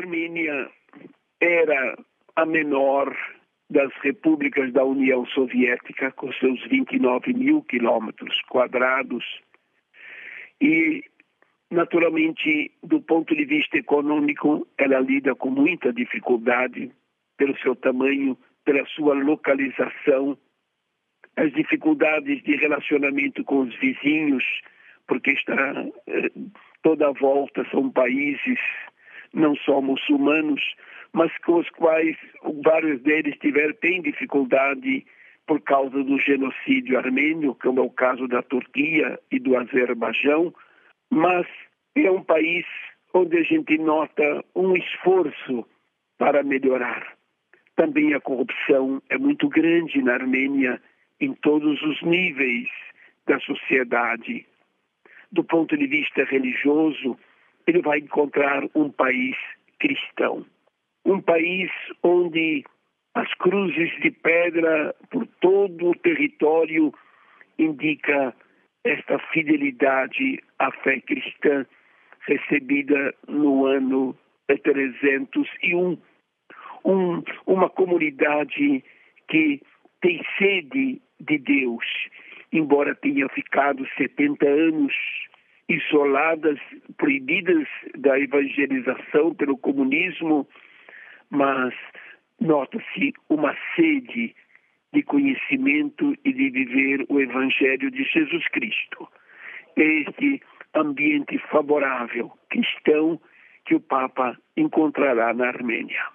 Armênia era a menor das repúblicas da União Soviética, com seus 29 mil quilômetros quadrados. E, naturalmente, do ponto de vista econômico, ela lida com muita dificuldade pelo seu tamanho, pela sua localização, as dificuldades de relacionamento com os vizinhos, porque está toda a volta são países não só muçulmanos, mas com os quais vários deles têm dificuldade por causa do genocídio armênio, como é o caso da Turquia e do Azerbaijão, mas é um país onde a gente nota um esforço para melhorar. Também a corrupção é muito grande na Armênia, em todos os níveis da sociedade. Do ponto de vista religioso, ele vai encontrar um país cristão. Um país onde as cruzes de pedra por todo o território indica esta fidelidade à fé cristã recebida no ano 301. Uma comunidade que tem sede de Deus, embora tenha ficado 70 anos isoladas, proibidas da evangelização pelo comunismo, mas nota-se uma sede de conhecimento e de viver o Evangelho de Jesus Cristo. É este ambiente favorável cristão que o Papa encontrará na Armênia.